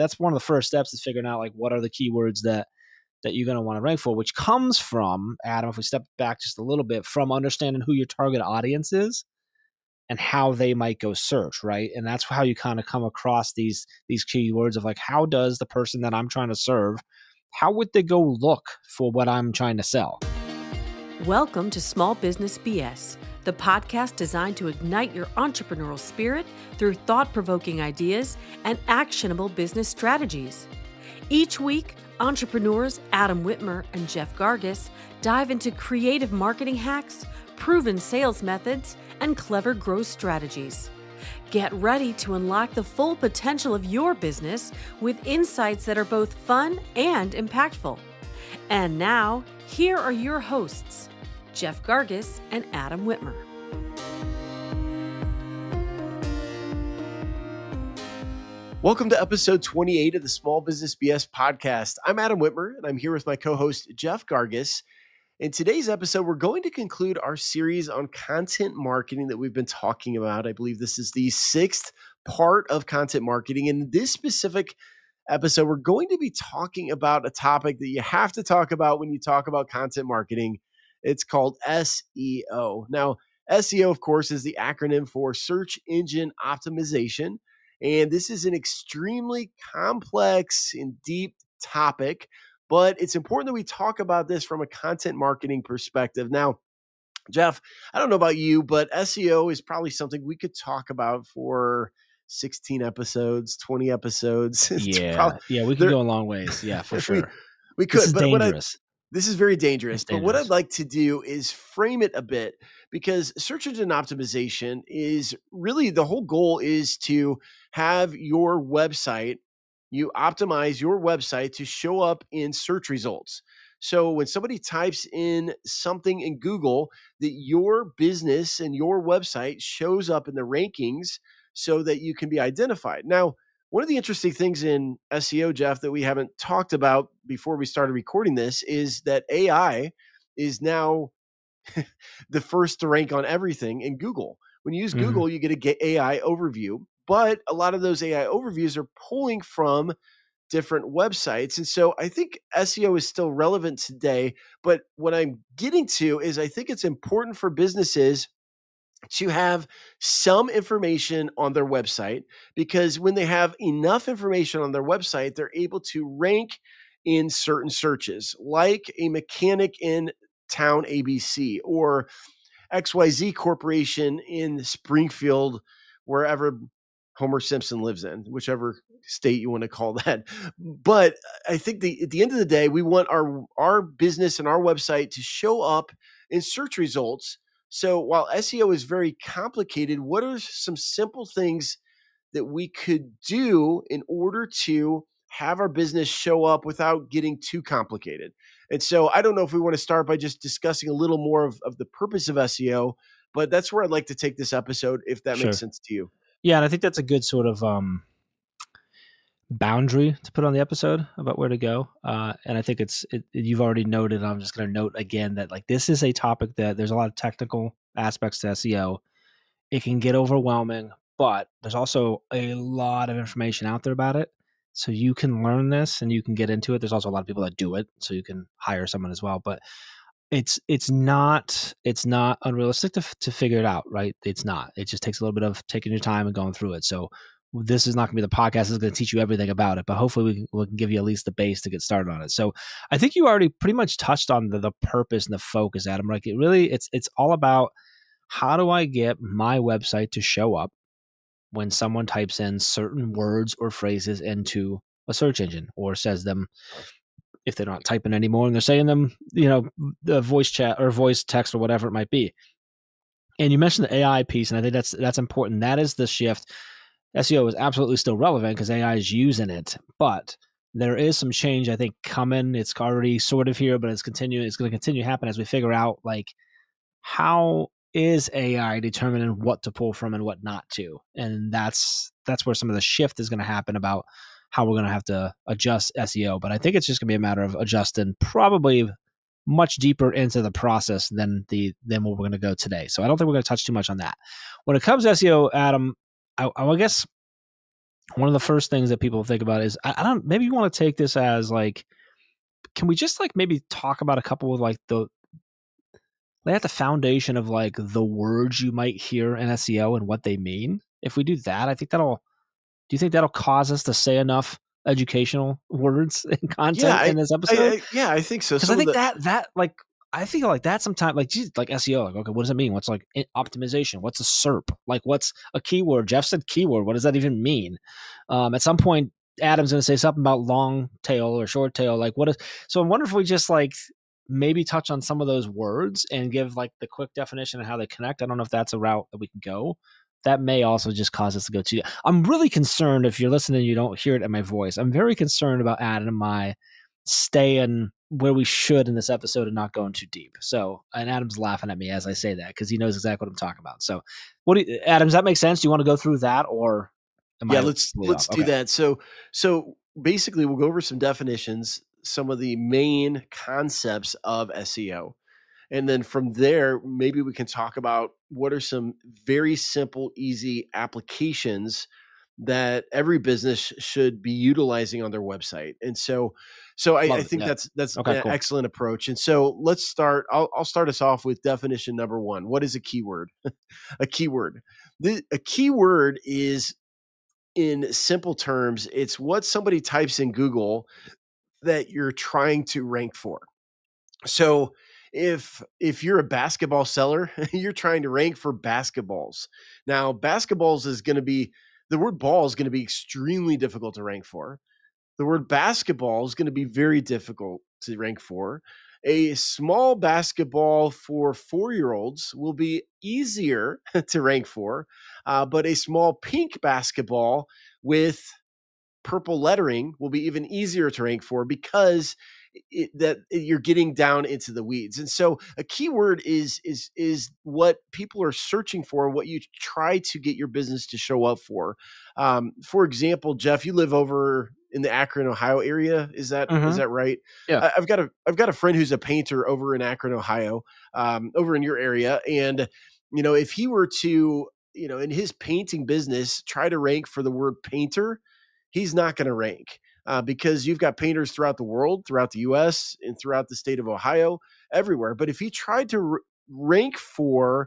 that's one of the first steps is figuring out like what are the keywords that you're going to want to rank for, which comes from, Adam, if we step back just a little bit, from understanding who your target audience is and how they might go search, right? And that's how you kind of come across these keywords of like, how does the person that I'm trying to serve, how would they go look for what I'm trying to sell? Welcome to Small Business BS, the podcast designed to ignite your entrepreneurial spirit through thought-provoking ideas and actionable business strategies. Each week, entrepreneurs Adam Whitmer and Jeff Gargas dive into creative marketing hacks, proven sales methods, and clever growth strategies. Get ready to unlock the full potential of your business with insights that are both fun and impactful. And now, here are your hosts, Jeff Gargas and Adam Whitmer. Welcome to episode 28 of the Small Business BS podcast. I'm Adam Whitmer, and I'm here with my co-host, Jeff Gargas. In today's episode, we're going to conclude our series on content marketing that we've been talking about. I believe this is the 6th part of content marketing. In this specific episode, we're going to be talking about a topic that you have to talk about when you talk about content marketing. It's called SEO. Now, SEO, of course, is the acronym for Search Engine Optimization. And this is an extremely complex and deep topic, but it's important that we talk about this from a content marketing perspective. Now, Jeff, I don't know about you, but SEO is probably something we could talk about for 16 episodes, 20 episodes. Yeah, we could go a long ways. Yeah, for sure. We could. This is dangerous. This is very dangerous. But what I'd like to do is frame it a bit, because search engine optimization is really, the whole goal is to have your website, you optimize your website to show up in search results. So when somebody types in something in Google, that your business and your website shows up in the rankings so that you can be identified. Now, one of the interesting things in SEO, Jeff, that we haven't talked about before we started recording this is that AI is now the first to rank on everything in Google. When you use Google, you get a AI overview, but a lot of those AI overviews are pulling from different websites. And so I think SEO is still relevant today, but what I'm getting to is I think it's important for businesses to have some information on their website, because when they have enough information on their website, they're able to rank in certain searches, like a mechanic in town ABC or XYZ Corporation in Springfield, wherever Homer Simpson lives in, whichever state you want to call that. But I think at the end of the day, we want our business and our website to show up in search results. So while SEO is very complicated, what are some simple things that we could do in order to have our business show up without getting too complicated? And so I don't know if we want to start by just discussing a little more of the purpose of SEO, but that's where I'd like to take this episode, if that makes sense to you. Yeah, and I think that's a good sort of boundary to put on the episode about where to go. And I think you've already noted, I'm just going to note again that like this is a topic that there's a lot of technical aspects to SEO. It can get overwhelming, but there's also a lot of information out there about it. So you can learn this and you can get into it. There's also a lot of people that do it, so you can hire someone as well. But it's not unrealistic to figure it out, right? It's not. It just takes a little bit of taking your time and going through it. So this is not going to be the podcast that's going to teach you everything about it, but hopefully we can give you at least the base to get started on it. So I think you already pretty much touched on the purpose and the focus, Adam. Like it's all about, how do I get my website to show up when someone types in certain words or phrases into a search engine, or says them, if they're not typing anymore and they're saying them, the voice chat or voice text or whatever it might be. And you mentioned the AI piece, and I think that's important. That is the shift. SEO is absolutely still relevant because AI is using it, but there is some change, I think, coming. It's already sort of here, but it's going to continue to happen as we figure out, like, how is AI determining what to pull from and what not to. And that's where some of the shift is going to happen about how we're going to have to adjust SEO. But I think it's just going to be a matter of adjusting probably much deeper into the process than what we're going to go today. So I don't think we're going to touch too much on that. When it comes to SEO, Adam, I guess one of the first things that people think about is, I don't, maybe you want to take this as like, can we just like maybe talk about a couple of like lay out the foundation of like the words you might hear in SEO and what they mean? If we do that, I think do you think that'll cause us to say enough educational words and content in this episode? I think so. Because I think that like, I feel like that sometimes like, geez, like SEO, like, okay, what does it mean? What's like optimization? What's a SERP? Like, what's a keyword? Jeff said keyword. What does that even mean? At some point, Adam's going to say something about long tail or short tail. Like, what is? So I wonder if we just like maybe touch on some of those words and give like the quick definition of how they connect. I don't know if that's a route that we can go. That may also just cause us to go too. I'm really concerned if you're listening, you don't hear it in my voice. I'm very concerned about Adam and my staying where we should in this episode and not going too deep. So, and Adam's laughing at me as I say that because he knows exactly what I'm talking about. So, Adam, does that make sense? Do you want to go through that, or let's do that. So basically, we'll go over some definitions, some of the main concepts of SEO. And then from there, maybe we can talk about what are some very simple, easy applications that every business should be utilizing on their website. And so I think that's okay, an excellent approach. And so let's start. I'll start us off with definition number one. What is a keyword? A keyword. A keyword is, in simple terms, it's what somebody types in Google that you're trying to rank for. So if you're a basketball seller, you're trying to rank for basketballs. Now, basketballs is going to be, the word ball is going to be extremely difficult to rank for. The word basketball is going to be very difficult to rank for. A small basketball for 4-year-olds will be easier to rank for, but a small pink basketball with purple lettering will be even easier to rank for because you're getting down into the weeds. And so a keyword is what people are searching for, what you try to get your business to show up for. For example, Jeff, you live over in the Akron, Ohio area. Is that right? Yeah. I've got a friend who's a painter over in Akron, Ohio, over in your area. And, if he were to, in his painting business, try to rank for the word painter, he's not going to rank. Because you've got painters throughout the world, throughout the U.S., and throughout the state of Ohio, everywhere. But if he tried to rank for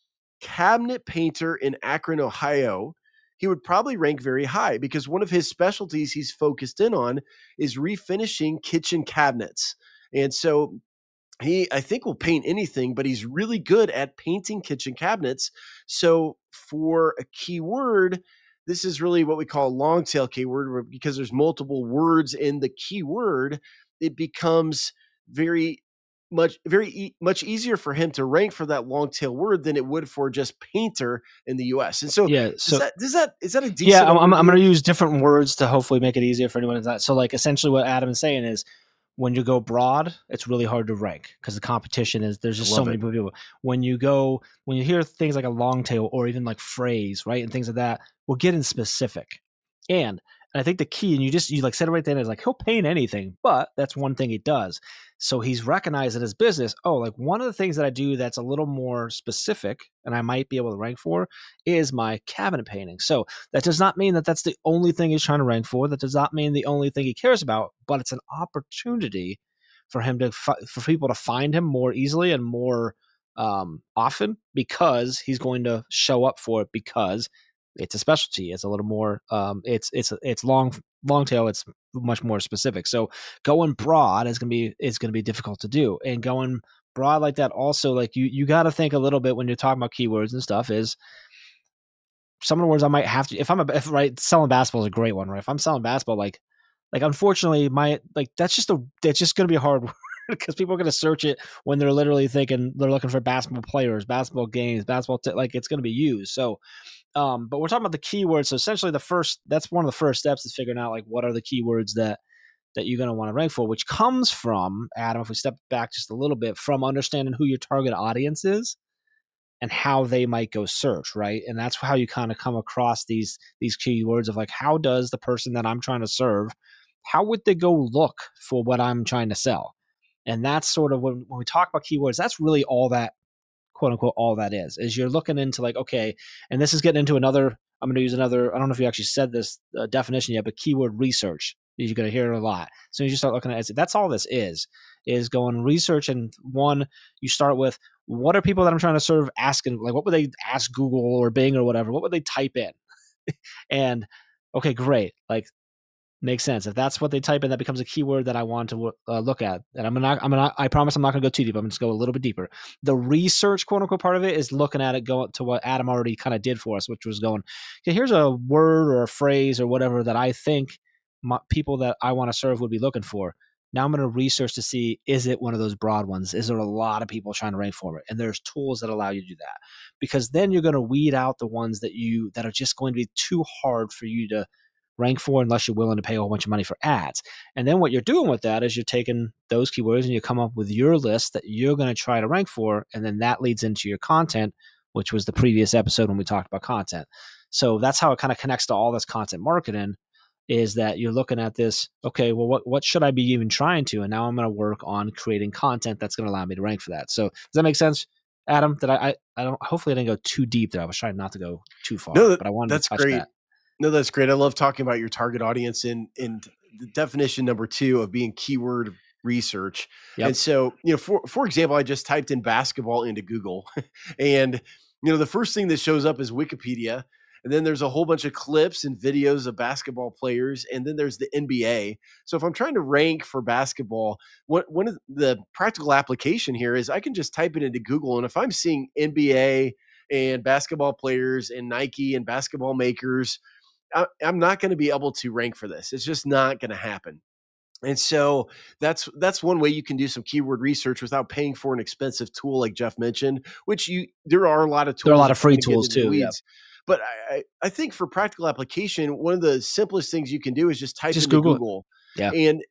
cabinet painter in Akron, Ohio, he would probably rank very high because one of his specialties he's focused in on is refinishing kitchen cabinets. And so he, I think, will paint anything, but he's really good at painting kitchen cabinets. So for a keyword, this is really what we call a long tail keyword, because there's multiple words in the keyword. It becomes very much easier for him to rank for that long tail word than it would for just painter in the US. And so, is that a decent? Yeah, I'm going to use different words to hopefully make it easier for anyone. So, like, essentially, what Adam is saying is, when you go broad, it's really hard to rank because the competition is, there's just so many people. When you hear things like a long tail or even like phrase, right, and things like that, we'll get in specific. And I think the key, and you like said it right then, is like, he'll paint anything, but that's one thing he does. So he's recognized in his business, like one of the things that I do that's a little more specific and I might be able to rank for is my cabinet painting. So that does not mean that that's the only thing he's trying to rank for. That does not mean the only thing he cares about, but it's an opportunity for him for people to find him more easily and more often, because he's going to show up for it, because it's a specialty. It's a little more, it's long tail. It's much more specific. So going broad is going to be difficult to do. And going broad like that, also, like you got to think a little bit when you're talking about keywords and stuff, is some of the words I might have to, if selling basketball is a great one, right? If I'm selling basketball, like unfortunately that's just going to be a hard word because people are going to search it when they're literally thinking they're looking for basketball players, basketball games, like it's going to be used. So, but we're talking about the keywords. So essentially that's one of the first steps, is figuring out like what are the keywords that you're going to want to rank for, which comes from, Adam, if we step back just a little bit, from understanding who your target audience is and how they might go search, right? And that's how you kind of come across these keywords of like, how does the person that I'm trying to serve, how would they go look for what I'm trying to sell? And that's sort of when we talk about keywords, that's really all that, quote unquote, all that is you're looking into like, okay, and this is getting into another I'm going to use another, I don't know if you actually said this definition yet, but keyword research. You're going to hear it a lot. As soon as you start looking at it, that's all this is going research. And one, you start with, what are people that I'm trying to serve asking? Like, what would they ask Google or Bing or whatever? What would they type in? And okay, great. Like, makes sense. If that's what they type in, that becomes a keyword that I want to look at. And I promise I'm not going to go too deep. I'm just go a little bit deeper. The research, quote unquote, part of it is looking at it, going to what Adam already kind of did for us, which was going, okay, here's a word or a phrase or whatever that I think people that I want to serve would be looking for. Now I'm going to research to see, is it one of those broad ones? Is there a lot of people trying to rank for it? And there's tools that allow you to do that, because then you're going to weed out the ones that are just going to be too hard for you to rank for unless you're willing to pay a whole bunch of money for ads. And then what you're doing with that is you're taking those keywords and you come up with your list that you're going to try to rank for. And then that leads into your content, which was the previous episode when we talked about content. So that's how it kind of connects to all this content marketing, is that you're looking at this, okay, well, what should I be even trying to? And now I'm going to work on creating content that's going to allow me to rank for that. So does that make sense, Adam? That I don't, hopefully I didn't go too deep there. I was trying not to go too far, but I wanted to touch great. that. No, that's great. I love talking about your target audience and the definition number 2 of being keyword research. Yep. And so, for example, I just typed in basketball into Google and, the first thing that shows up is Wikipedia. And then there's a whole bunch of clips and videos of basketball players. And then there's the NBA. So if I'm trying to rank for basketball, one of the practical application here is I can just type it into Google. And if I'm seeing NBA and basketball players and Nike and basketball makers, I'm not going to be able to rank for this. It's just not going to happen. And so that's one way you can do some keyword research without paying for an expensive tool like Jeff mentioned, which there are a lot of tools. There are a lot of free tools too. Yeah. But I think for practical application, one of the simplest things you can do is just type into Google. Yeah. And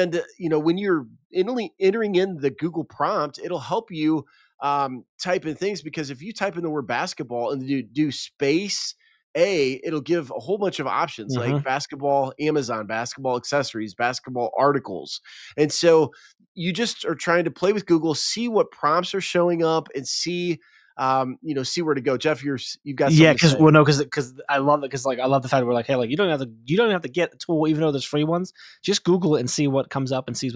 when you're entering in the Google prompt, it'll help you type in things, because if you type in the word basketball and do space it'll give a whole bunch of options like basketball Amazon, basketball accessories, basketball articles. And so you just are trying to play with Google, see what prompts are showing up, and see where to go. Jeff, you've got something because I love it, because I love the fact that we're like, hey, you don't have to get a tool even though there's free ones. Just Google it and see what comes up and sees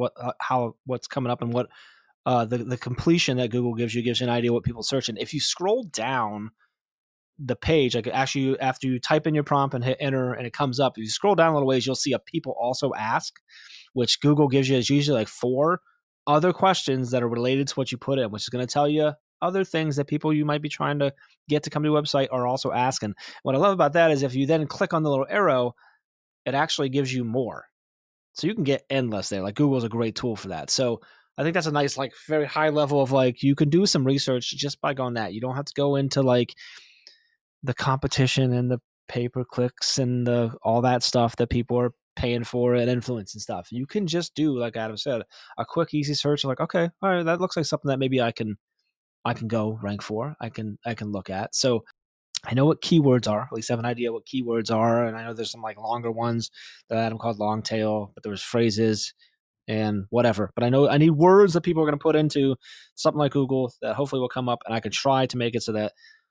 what's coming up, and what the completion that Google gives you an idea what people are searching. If you scroll down the page, like actually after you type in your prompt and hit enter and it comes up, if you scroll down a little ways, you'll see a people also ask, which Google gives you is usually like 4 other questions that are related to what you put in, which is going to tell you other things that people you might be trying to get to come to your website are also asking. What I love about that is if you then click on the little arrow, it actually gives you more. So you can get endless there. Like Google's a great tool for that. So I think that's a nice, very high level of you can do some research just by going that. You don't have to go into the competition and the pay-per-clicks and all that stuff that people are paying for and influence and stuff. You can just do, like Adam said, a quick, easy search. Like, okay, all right, that looks like something that maybe I can go rank for. I can look at. So I know what keywords are. At least I have an idea what keywords are. And I know there's some longer ones that Adam called long tail, but there was phrases and whatever. But I know I need words that people are going to put into something like Google that hopefully will come up, and I can try to make it so that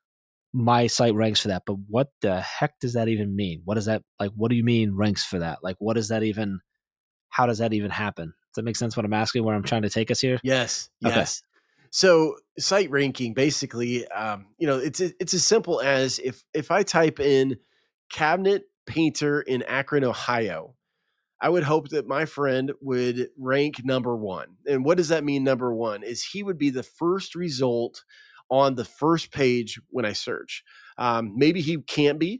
my site ranks for that. But what the heck does that even mean? What is that? What do you mean ranks for that? What is that even? How does that even happen? Does that make sense what I'm asking, where I'm trying to take us here? Yes. Okay. So site ranking, basically, it's as simple as if I type in cabinet painter in Akron, Ohio, I would hope that my friend would rank number 1. And what does that mean? Number 1 is he would be the first result on the first page when I search. Maybe he can't be.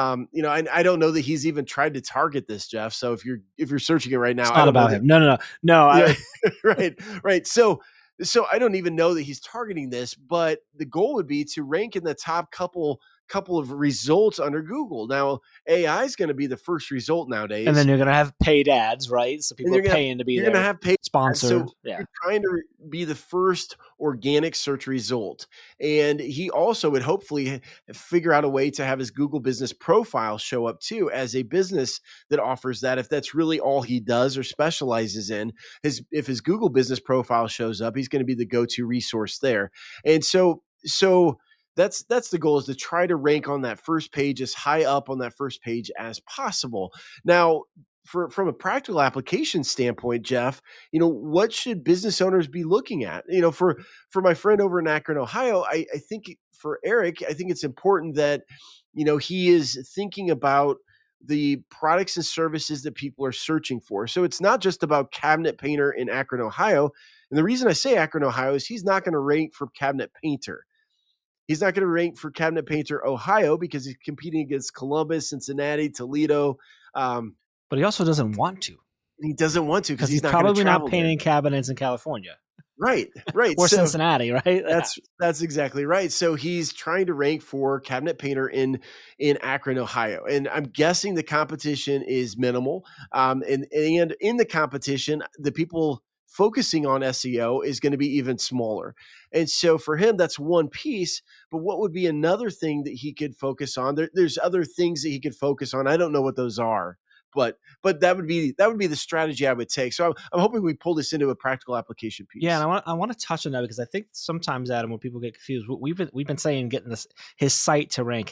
I don't know that he's even tried to target this, Jeff. So if you're searching it right now, it's not about him. No. Yeah, right. So I don't even know that he's targeting this, but the goal would be to rank in the top couple of results under Google. Now, AI is going to be the first result nowadays. And then you're going to have paid ads, right? So people are paying to be there. You're going to have paid sponsored. So you're trying to be the first organic search result. And he also would hopefully figure out a way to have his Google business profile show up too as a business that offers that. If that's really all he does or specializes in, if his Google business profile shows up, he's going to be the go-to resource there. And so that's the goal, is to try to rank on that first page, as high up on that first page as possible. Now, from a practical application standpoint, Jeff, what should business owners be looking at? For my friend over in Akron, Ohio, I think for Eric, I think it's important that, he is thinking about the products and services that people are searching for. So it's not just about cabinet painter in Akron, Ohio. And the reason I say Akron, Ohio is he's not going to rank for cabinet painter. He's not going to rank for cabinet painter Ohio because he's competing against Columbus, Cincinnati, Toledo. But he also doesn't want to. He doesn't want to because he's probably not painting cabinets in California. Right. Or so, Cincinnati, right? That's exactly right. So he's trying to rank for cabinet painter in Akron, Ohio. And I'm guessing the competition is minimal. And in the competition, the people focusing on SEO is going to be even smaller. And so for him, that's one piece. But what would be another thing that he could focus on? There's other things that he could focus on. I don't know what those are. But that would be the strategy I would take. So I'm hoping we pull this into a practical application piece. Yeah, and I want to touch on that because I think sometimes, Adam, when people get confused, we've been saying getting his site to rank.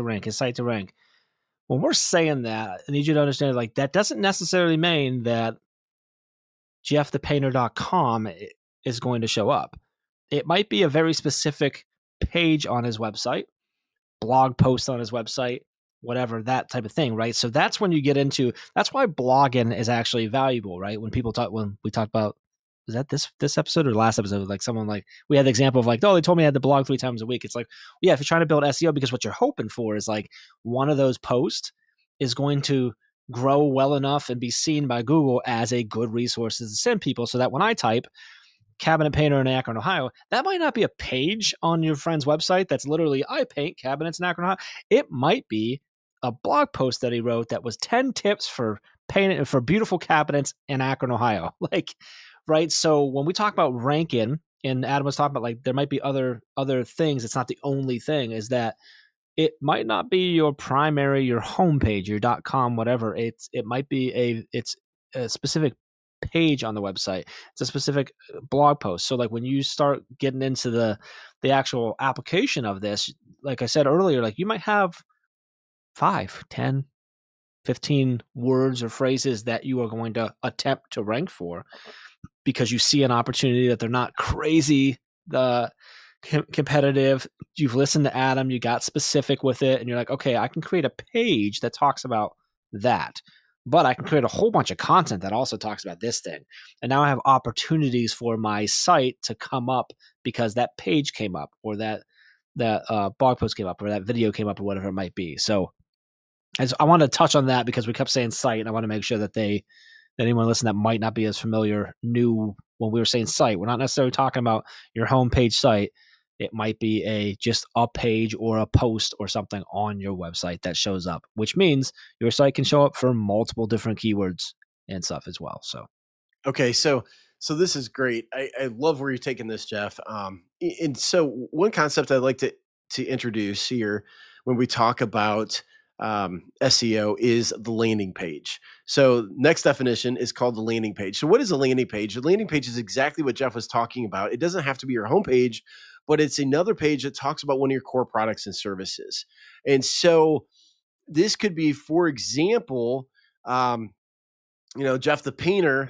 When we're saying that, I need you to understand, like, that doesn't necessarily mean that jeffthepainter.com is going to show up. It might be a very specific page on his website, blog post on his website, whatever, that type of thing, right? So that's when you get into, that's why blogging is actually valuable, right? When we talked about, was that this episode or last episode? Like someone, like, we had the example of, like, oh, they told me I had to blog 3 times a week. It's like, yeah, if you're trying to build SEO, because what you're hoping for is, like, one of those posts is going to grow well enough and be seen by Google as a good resource to send people, so that when I type cabinet painter in Akron, Ohio, that might not be a page on your friend's website that's literally, I paint cabinets in Akron, Ohio. It might be a blog post that he wrote that was 10 tips for painting for beautiful cabinets in Akron, Ohio. Like, right? So when we talk about ranking, and Adam was talking about, like, there might be other things, it's not the only thing, is that it might not be your primary, your homepage, your .com, whatever. It might be it's a specific page on the website. It's a specific blog post. So, like, when you start getting into the actual application of this, like I said earlier, like, you might have 5, 10, 15 words or phrases that you are going to attempt to rank for because you see an opportunity that they're not crazy competitive. You've listened to Adam, you got specific with it, and you're like, okay, I can create a page that talks about that, but I can create a whole bunch of content that also talks about this thing. And now I have opportunities for my site to come up because that page came up, or that blog post came up, or that video came up, or whatever it might be. So I want to touch on that because we kept saying site, and I want to make sure that anyone listening that might not be as familiar knew when we were saying site. We're not necessarily talking about your homepage site. It might be just a page or a post or something on your website that shows up, which means your site can show up for multiple different keywords and stuff as well. So, okay, so this is great. I love where you're taking this, Jeff. And so one concept I'd like to introduce here when we talk about SEO is the landing page. So next definition is called the landing page. So what is a landing page? The landing page is exactly what Jeff was talking about. It doesn't have to be your homepage, but it's another page that talks about one of your core products and services. And so this could be, for example, Jeff the Painter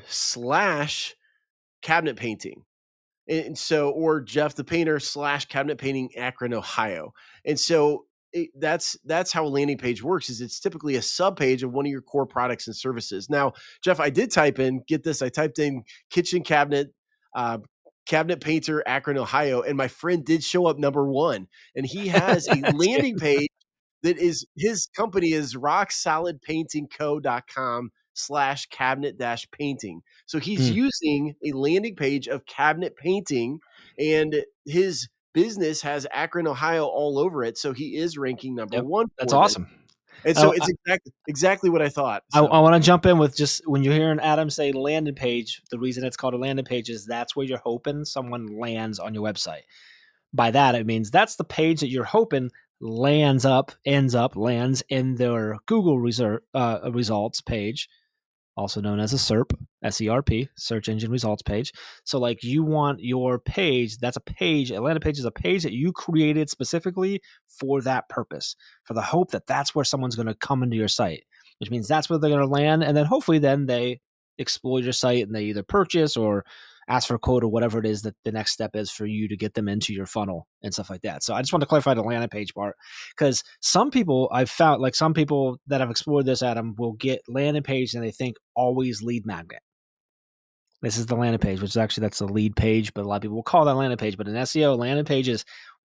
/ cabinet painting. And so, or Jeff the Painter / cabinet painting Akron, Ohio. And so that's how a landing page works, is it's typically a sub page of one of your core products and services. Now, Jeff, I did type in, get this, I typed in kitchen cabinet, cabinet painter Akron, Ohio, and my friend did show up number 1. And he has a landing page that is, his company is rocksolidpaintingco.com / cabinet -painting. So he's using a landing page of cabinet painting, and his business has Akron, Ohio all over it. So he is ranking number 1. That's awesome. And so it's exactly what I thought. So. I want to jump in with, just when you're hearing Adam say landing page, the reason it's called a landing page is that's where you're hoping someone lands on your website. By that, it means that's the page that you're hoping lands in their Google results page also known as a SERP, SERP, search engine results page. So like you want your page, that's a page, a landing page is a page that you created specifically for that purpose, for the hope that that's where someone's going to come into your site, which means that's where they're going to land. And then hopefully then they explore your site and they either purchase or ask for a quote or whatever it is that the next step is for you to get them into your funnel and stuff like that. So I just want to clarify the landing page part, because some people I've found, like some people that have explored this, Adam, will get landing page and they think always lead magnet. This is the landing page, which is actually, that's a lead page, but a lot of people will call that landing page. But in SEO, landing page is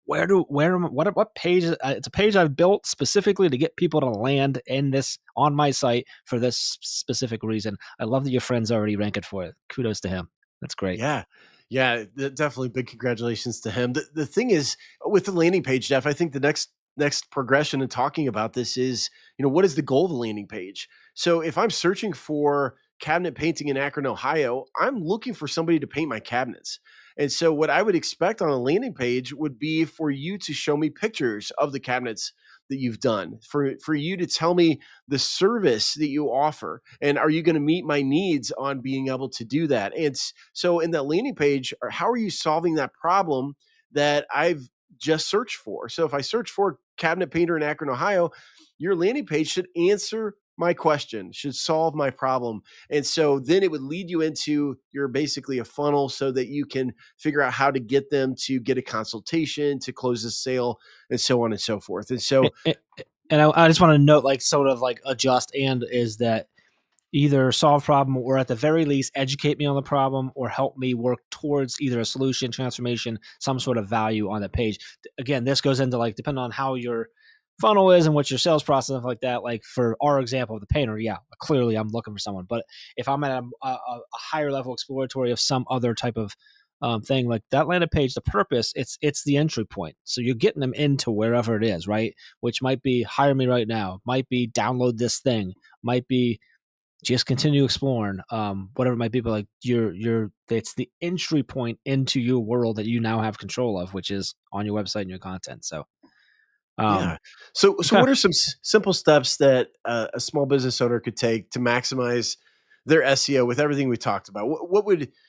what page? It's a page I've built specifically to get people to land in this on my site for this specific reason. I love that your friend's already rank it for it. Kudos to him. That's great. Yeah. Yeah, definitely big congratulations to him. The thing is with the landing page, Jeff, I think the next progression in talking about this is, what is the goal of the landing page? So if I'm searching for cabinet painting in Akron, Ohio, I'm looking for somebody to paint my cabinets. And so what I would expect on a landing page would be for you to show me pictures of the cabinets that you've done, for you to tell me the service that you offer, and are you going to meet my needs on being able to do that? And so in that landing page, how are you solving that problem that I've just searched for? So if I search for cabinet painter in Akron, Ohio, your landing page should answer my question, should solve my problem. And so then it would lead you into your basically a funnel so that you can figure out how to get them to get a consultation, to close a sale, and so on and so forth. And so, and I just want to note, like, sort of like adjust, and is that either solve problem or at the very least educate me on the problem or help me work towards either a solution, transformation, some sort of value on the page. Again, this goes into like, depending on how your funnel is and what's your sales process, stuff like that. Like for our example of the painter, yeah, clearly I'm looking for someone. But if I'm at a higher level exploratory of some other type of thing, like that landing page, the purpose, it's the entry point. So you're getting them into wherever it is, right? Which might be hire me right now, might be download this thing, might be just continue exploring, whatever it might be. But like it's the entry point into your world that you now have control of, which is on your website and your content. So yeah. So what are some simple steps that a small business owner could take to maximize their SEO with everything we talked about? What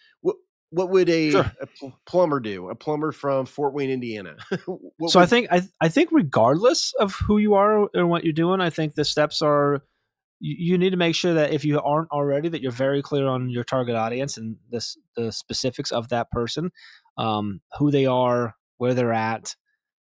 would a plumber do? A plumber from Fort Wayne, Indiana. I think regardless of who you are and what you're doing, I think the steps are, you need to make sure that if you aren't already, that you're very clear on your target audience and the specifics of that person, who they are, where they're at,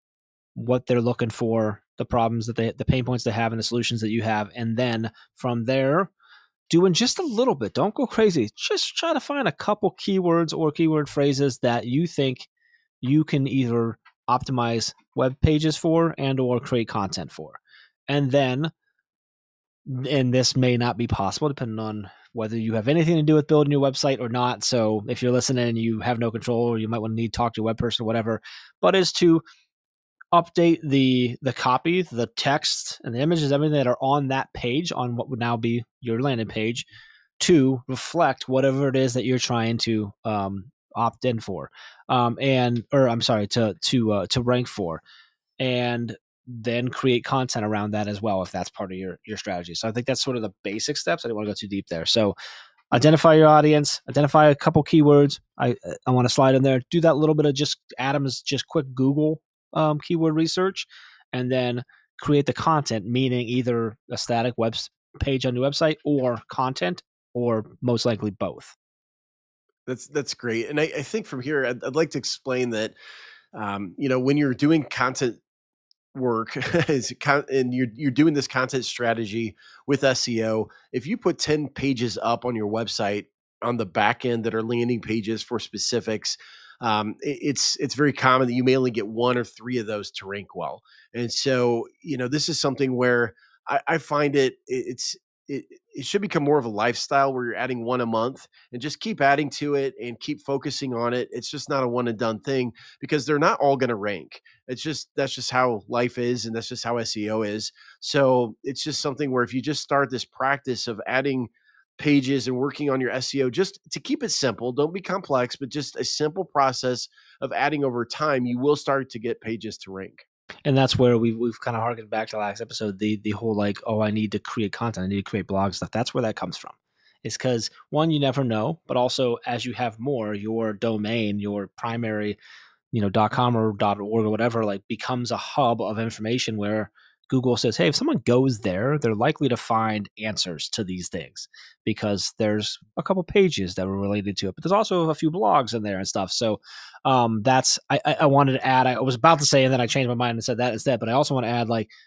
what they're looking for, the problems that the pain points they have, and the solutions that you have. And then from there, doing just a little bit. Don't go crazy. Just try to find a couple keywords or keyword phrases that you think you can either optimize web pages for and or create content for. And then, and this may not be possible depending on whether you have anything to do with building your website or not. So if you're listening and you have no control, or you might want to need to talk to a web person or whatever, but is to update the copy, the text, and the images, everything that are on that page, on what would now be your landing page, to reflect whatever it is that you're trying to opt in for, to rank for, and then create content around that as well if that's part of your strategy. So I think that's sort of the basic steps. I didn't want to go too deep there. So identify your audience, identify a couple keywords. I want to slide in there, do that little bit of just Adam's just quick Google keyword research, and then create the content, meaning either a static web page on your website or content, or most likely both. That's great. And I think from here, I'd like to explain that, when you're doing content work and you're doing this content strategy with SEO, if you put 10 pages up on your website on the back end that are landing pages for specifics, it's very common that you may only get 1 or 3 of those to rank well. And so, this is something where I find it should become more of a lifestyle where you're adding 1 a month and just keep adding to it and keep focusing on it. It's just not a one and done thing, because they're not all going to rank. That's just how life is. And that's just how SEO is. So it's just something where if you just start this practice of adding pages and working on your SEO, just to keep it simple, don't be complex, but just a simple process of adding over time, you will start to get pages to rank. And that's where we've kind of harkened back to last episode, the whole like, oh, I need to create content, I need to create blog stuff. That's where that comes from. is because, one, you never know, but also as you have more, your domain, your primary, .com or .org or whatever, like becomes a hub of information where Google says, hey, if someone goes there, they're likely to find answers to these things because there's a couple pages that were related to it, but there's also a few blogs in there and stuff. So that's, I wanted to add, I was about to say, and then I changed my mind and said that instead, but I also want to add, like,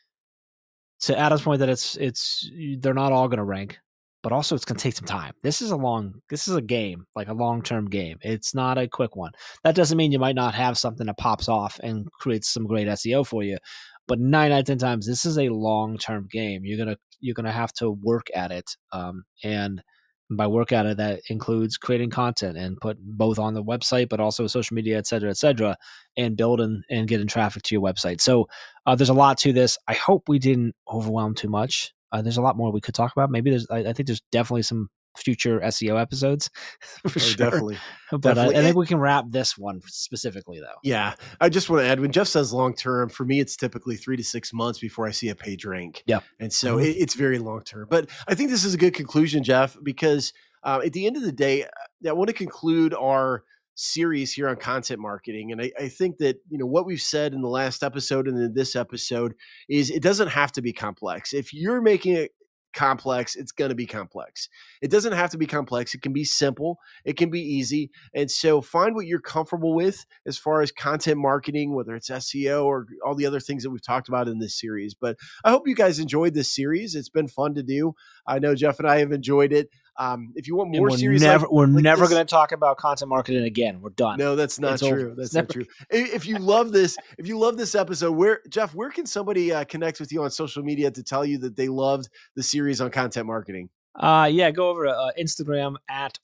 to Adam's point, that it's they're not all going to rank, but also it's going to take some time. This is a game, like a long-term game. It's not a quick one. That doesn't mean you might not have something that pops off and creates some great SEO for you. But 9 out of 10 times, this is a long-term game. You're gonna have to work at it, and by work at it, that includes creating content and put both on the website, but also social media, et cetera, and build and getting traffic to your website. So there's a lot to this. I hope we didn't overwhelm too much. There's a lot more we could talk about. Maybe I think there's definitely some future SEO episodes for sure. Definitely. But definitely. I think we can wrap this one specifically, though. Yeah. I just want to add, when Jeff says long-term, for me, it's typically 3 to 6 months before I see a page rank. Yeah. And so it's very long-term. But I think this is a good conclusion, Jeff, because at the end of the day, I want to conclude our series here on content marketing. And I think that, what we've said in the last episode and in this episode is it doesn't have to be complex. If you're making it complex, it's going to be complex. It doesn't have to be complex. It can be simple. It can be easy. And so find what you're comfortable with as far as content marketing, whether it's SEO or all the other things that we've talked about in this series. But I hope you guys enjoyed this series. It's been fun to do. I know Jeff and I have enjoyed it. If you want more series, we're never going to talk about content marketing again. We're done. No, that's not true. That's not true. If you love this episode, where can somebody connect with you on social media to tell you that they loved the series on content marketing? Go over to Instagram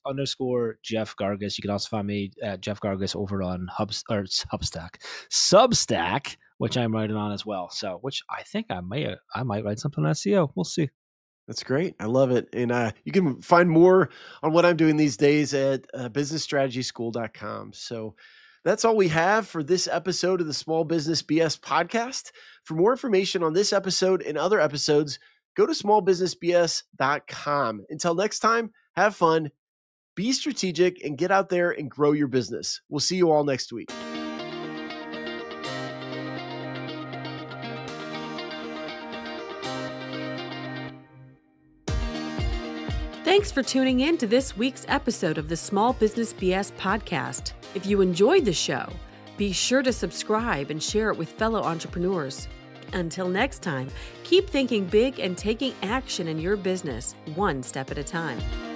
@_Jeff Gargas. You can also find me at Jeff Gargas over on Substack, which I'm writing on as well. So, which I think I might write something on SEO. We'll see. That's great. I love it. And you can find more on what I'm doing these days at businessstrategyschool.com. So that's all we have for this episode of the Small Business BS podcast. For more information on this episode and other episodes, go to smallbusinessbs.com. Until next time, have fun, be strategic, and get out there and grow your business. We'll see you all next week. Thanks for tuning in to this week's episode of the Small Business BS podcast. If you enjoyed the show, be sure to subscribe and share it with fellow entrepreneurs. Until next time, keep thinking big and taking action in your business, one step at a time.